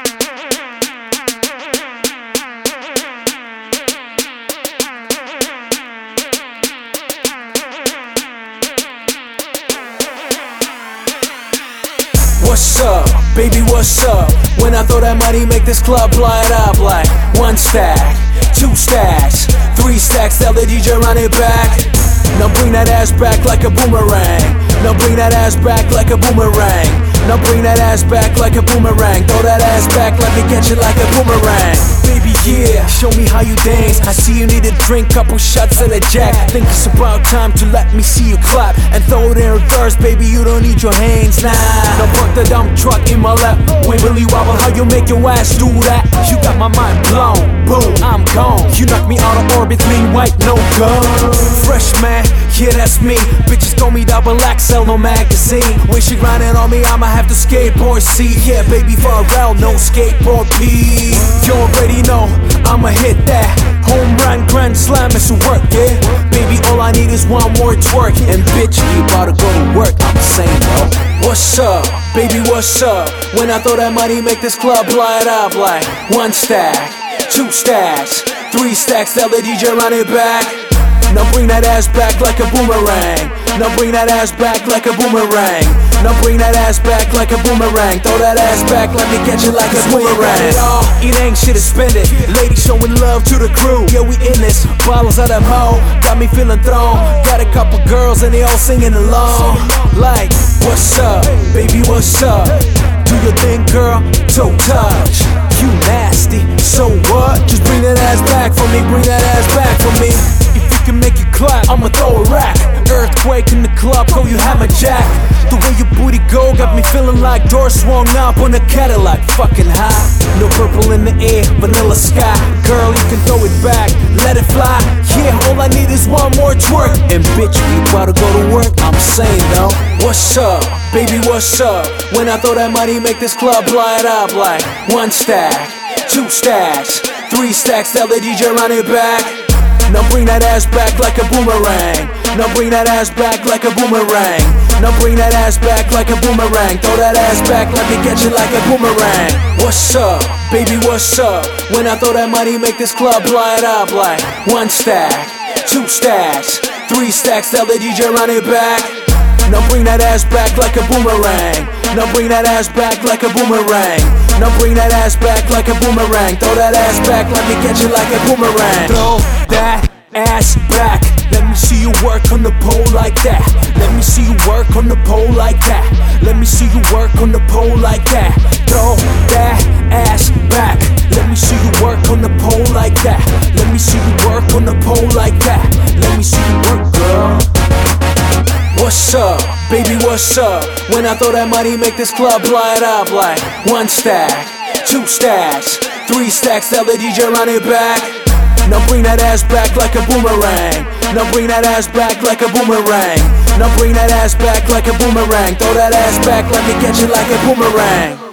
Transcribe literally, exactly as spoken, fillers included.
What's up, baby, what's up? When I throw that money, make this club light up like one stack, two stacks, three stacks, tell the D J run it back. Now bring that ass back like a boomerang. Now bring that ass back like a boomerang. Now bring that ass back like a boomerang. Throw that ass back, let me catch it like a boomerang. Baby, yeah, show me how you dance. I see you need a drink, couple shots and a jack. Think it's about time to let me see you clap and throw it in reverse, baby, you don't need your hands, nah. Now park the dump truck in my lap. Wibbly wobble, how you make your ass do that? You got my mind blown, boom, I'm gone. You knock me out of orbit, clean white, no go. Fresh man, yeah, that's me. Bitches call me double X L, no magazine. When she grinding on me, I'ma have to skateboard C. Yeah, baby, Pharrell, no skateboard P. You already know, I'ma hit that home run, grand slam, it's a work, yeah. Baby, all I need is one more twerk. And bitch, you about to go to work, I'm saying, no. What's up, baby, what's up? When I throw that money, make this club light up like one stack, two stacks, three stacks, tell the D J run it back. Now bring that ass back like a boomerang. Now bring that ass back like a boomerang. Now bring that ass back like a boomerang. Throw that ass back, let me catch it like a boomerang. It all, it ain't shit to spend it. Ladies showing love to the crew. Yeah, we in this. Bottles of that mo, got me feeling thrown. Got a couple girls and they all singing along. Like, what's up, baby, what's up? Do your thing, girl, toe touch. You nasty, so what? Just bring that ass back for me, bring that ass back for me. Can make you clap, I'ma throw a rack. Earthquake in the club, call you hammer jack. The way your booty go got me feeling like doors swung up on a Cadillac. Fucking high, no purple in the air, vanilla sky. Girl, you can throw it back, let it fly. Yeah, all I need is one more twerk. And bitch, we about to go to work, I'm saying though. What's up, baby, what's up? When I throw that money, make this club light up like one stack, two stacks, three stacks, tell the D J run it back. Now bring that ass back like a boomerang. Now bring that ass back like a boomerang. Now bring that ass back like a boomerang. Throw that ass back, let me catch it like a boomerang. What's up, baby, what's up? When I throw that money, make this club light up like one stack, two stacks, three stacks, tell the D J run it back. Now bring that ass back like a boomerang. Now bring that ass back like a boomerang. Now bring that ass back like a boomerang. Throw that ass back, let me catch it like a boomerang. Throw that ass back. Let me see you work on the pole like that. Let me see you work on the pole like that. Let me see you work on the pole like that. Throw that ass back. Let me see you work on the pole like that. Let me see you work on the pole like that. Let me see you work, girl. What's up, baby, what's up? When I throw that money, make this club light up like one stack, two stacks, three stacks, tell the D J run it back. Now bring that ass back like a boomerang. Now bring that ass back like a boomerang. Now bring that ass back like a boomerang. Throw that ass back, let me catch it like a boomerang.